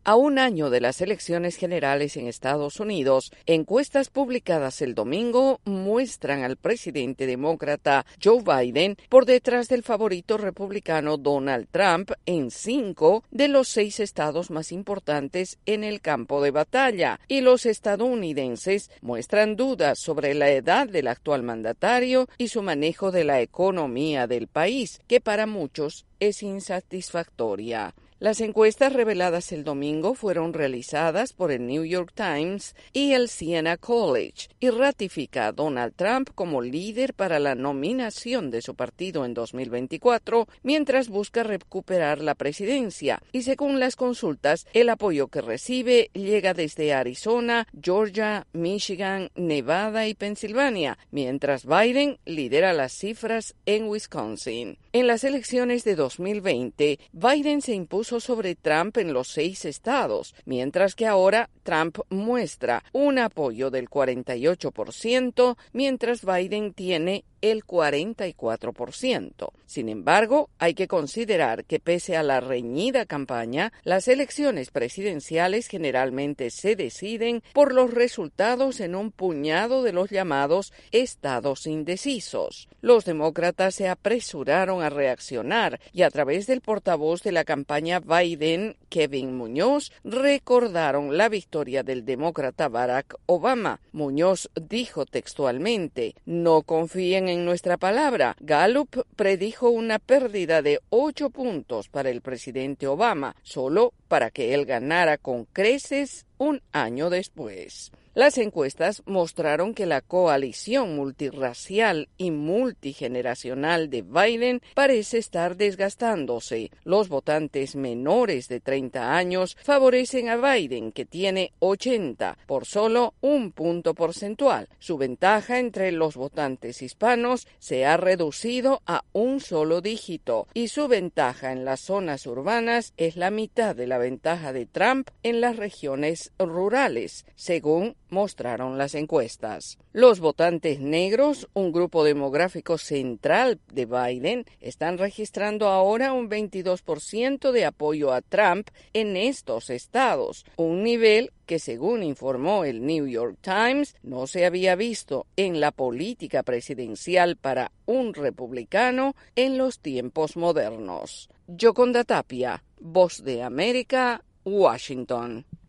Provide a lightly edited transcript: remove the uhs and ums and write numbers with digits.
A un año de las elecciones generales en Estados Unidos, encuestas publicadas el domingo muestran al presidente demócrata Joe Biden por detrás del favorito republicano Donald Trump en 5 de los 6 estados más importantes en el campo de batalla, y los estadounidenses muestran dudas sobre la edad del actual mandatario y su manejo de la economía del país, que para muchos es insatisfactoria. Las encuestas reveladas el domingo fueron realizadas por el New York Times y el Siena College y ratifica a Donald Trump como líder para la nominación de su partido en 2024, mientras busca recuperar la presidencia. Y según las consultas, el apoyo que recibe llega desde Arizona, Georgia, Michigan, Nevada y Pensilvania, mientras Biden lidera las cifras en Wisconsin. En las elecciones de 2020, Biden se impuso sobre Trump en los 6 estados, mientras que ahora Trump muestra un apoyo del 48%, mientras Biden tiene el 44%. Sin embargo, hay que considerar que pese a la reñida campaña, las elecciones presidenciales generalmente se deciden por los resultados en un puñado de los llamados estados indecisos. Los demócratas se apresuraron a reaccionar y a través del portavoz de la campaña Biden, Kevin Muñoz, recordaron la victoria del demócrata Barack Obama. Muñoz dijo textualmente: "No confíen en nuestra palabra. Gallup predijo una pérdida de 8 puntos para el presidente Obama, solo para que él ganara con creces un año después". Las encuestas mostraron que la coalición multirracial y multigeneracional de Biden parece estar desgastándose. Los votantes menores de 30 años favorecen a Biden, que tiene 80, por solo un punto porcentual. Su ventaja entre los votantes hispanos se ha reducido a un solo dígito y su ventaja en las zonas urbanas es la mitad de la ventaja de Trump en las regiones rurales, según mostraron las encuestas. Los votantes negros, un grupo demográfico central de Biden, están registrando ahora un 22% de apoyo a Trump en estos estados, un nivel que, según informó el New York Times, no se había visto en la política presidencial para un republicano en los tiempos modernos. Yoconda Tapia, Voz de América, Washington.